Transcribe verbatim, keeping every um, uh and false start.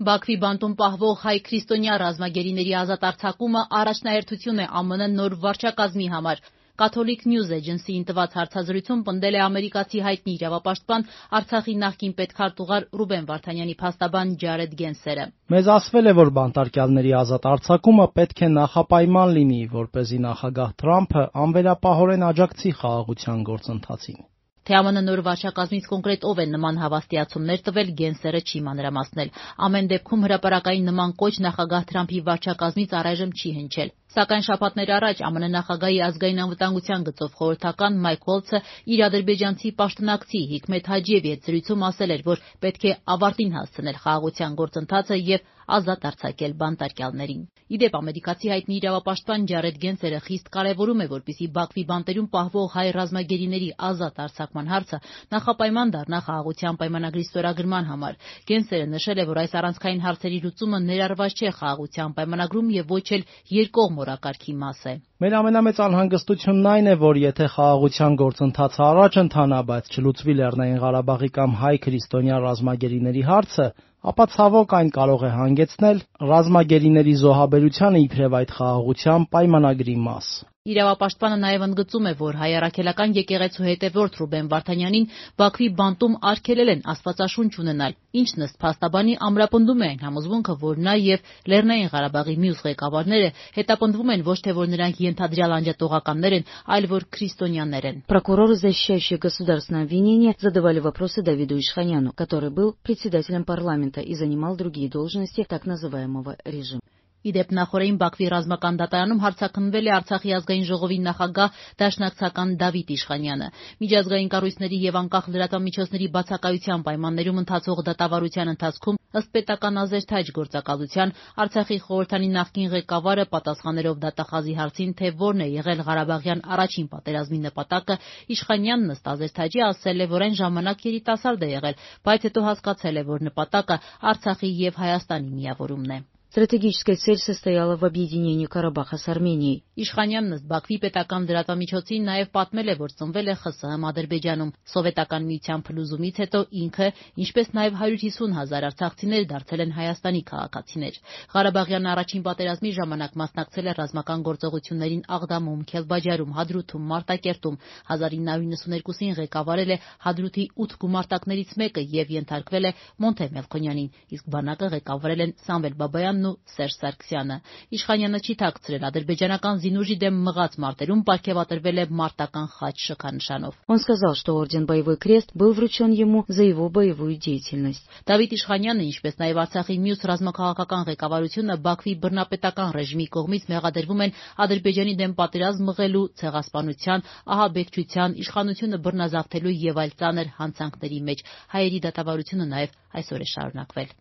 Բաքվի բանտում պահվող հայ քրիստոնյա ռազմագերիների ազատ արձակումը առաջնահերթություն է Ամն նոր վարչակազմի համար։ Catholic News Agency-ին տված հարցազրույցում պնդել է ամերիկացի հայտնի իրավապաշտպան Արցախի նախկին պետքարտուղար Ռուբեն Վարդանյանի փաստաբան Ջարեդ Գենսերը։ Մեզ ասվել է, որ բանտարկյալների ազատ արձակումը պետք է նախապայման լինի, որպեսզի նախագահ Թրամփը անվերապահորեն աջակցի խաղաղության գործընթացին։ Թե Ամն նոր վարչակազմից կոնկրետ ով են նման հավաստիացումներ տվել, Գենսերը չի մանրամասնել։ Ամեն դեպքում հրապարակային նման կոչ նախագահ Թրամփի վարչակազմից առայժմ չի հնչել։ Սակայն շաբաթներ առաջ Ամն նախագահի ազգային անվտանգության գծով խորհրդական Մայք Վոլցը իր ադրբեջանցի պաշտոնակցի Հիկմեթ Հաջիևի հետ զրույցում ասել էր, որ պետք է ավարտին հասցնել խաղաղության գործընթացը եւ ազատ արձակել բանտարկյալներին։ Ի դեպ, ամերիկացի հայտնի իրավապաշտպան Ջարեդ Գենսերը խիստ կարևորում է, որպեսզի Բաքվի բանտերում պահվող հայ ռազմագերիների ազատ արձակման հարցը նախապայման դառնա խաղաղության պայմանագրի ստորագրման համար։ Գենսերը նշել է, որ այս առանցքային հարցերի լուծումը ներառված չէ խաղաղության պայմանագրում եւ ոչ էլ երկկողմ օրակարգի մաս է։ Մեր ամենամեծ անհանգստությունն այն է, որ եթե խաղաղության գործընթացը առաջ ընթանա, բայց չլուծվի Լեռնային Ղարաբաղի կամ հայ քրիստոնյա ռազմագերիների հարցը, ապա ցավոք այն կարող է հանգեցնել ռազմագերիների զոհաբերությանը իբրև այդ խաղաղության պայմանագրի մաս։ Իրավապաշտպանը նաև ընդգծում է, որ հայ առաքելական եկեղեցու հետևորդ Ռուբեն Վարդանյանին Բաքվի բանտում արգելել են աստվածաշունչ ունենալ, ինչն ըստ փաստաբանի ամրապնդում է այն համոզմունքը, որ նա եւ Լեռնային Ղարաբաղի մյուս ղեկավարները հետապնդվում են ոչ թե որ նրանք ենթադրյալ անջատողականներ են, այլ որ քրիստոնյաներ են։ Прокуроры, защищающие государственное обвинение, задавали вопросы Давиду Ишханяну, который был председателем парламента и занимал другие должности так называемого режима. Ի դեպ, նախորդին Բաքվի ռազմական դատարանում հարցաքննվել է Արցախի ազգային ժողովի նախագահ դաշնակցական Դավիթ Իշխանյանը։ Միջազգային կառույցների եւ անկախ լրատվամիջոցների բացակայության պայմաններում ընթացող դատավարության ընթացքում ըստ պետական ազերթաջ գործակալության Արցախի խորհրդանի նախկին ղեկավարը պատասխաներով դատախազի հարցին, թե որն է եղել Ղարաբաղյան առաջին պատերազմի նպատակը, Իշխանյանն ըստ ազերթաջի ասել է, որ այն ժամանակ երիտասարդ է եղել, բայց հետո հասկացել է, որ նպատակը Արցախի եւ Հայաստանի միավորումն է։ Стратегическая цель состояла в объединении Карабаха с Арменией. Իշխանյանն ըստ Բաքվի պետական լրատվամիջոցի նաև պատմել է, որ ծնվել է ԽՍՀՄ Ադրբեջանում։ Սովետական միության փլուզումից հետո ինքը, ինչպես նաև հարյուր հիսուն հազար արցախցիներ դարձել են Հայաստանի քաղաքացիներ։ Ղարաբաղյան առաջին պատերազմի ժամանակ մասնակցել է ռազմական գործողություններին Աղդամում, Քելբաջարում, Հադրութում, Մարտակերտում։ հազար ինը հարյուր նվաթ երկուսին ղեկավարել է Հադրութի ութ գումարտակներից մեկը եւ ենթարկվել է Մոնթե Մելքոնյանին, իսկ բանակը ղեկավարել են Սամվել Բաբայանն ու Սերժ Սարգսյանը։ Իշխանյանը չի թաքցրել ադրբեջանական զինուժի դեմ մղած մարտերում պարգևատրվել է մարտական խաչ շքանշանով։ Он сказал, что орден Боевой Крест был вручен ему за его боевую деятельность. Դավիթ Իշխանյանը, ինչպես նաև Արցախի մյուս ռազմաքաղաքական ղեկավարությունը Բաքվի բռնապետական ռեժիմի կողմից մեղադրվում են Ադրբեջանի դեմ պատերազմ մղելու, ցեղասպանության, ահաբեկչության, իշխանությունը բռնազավթելու եւ այլ ծանր հանցանքների մեջ։ Հայերի դատավարությունը նաև այսօր է շարունակվել։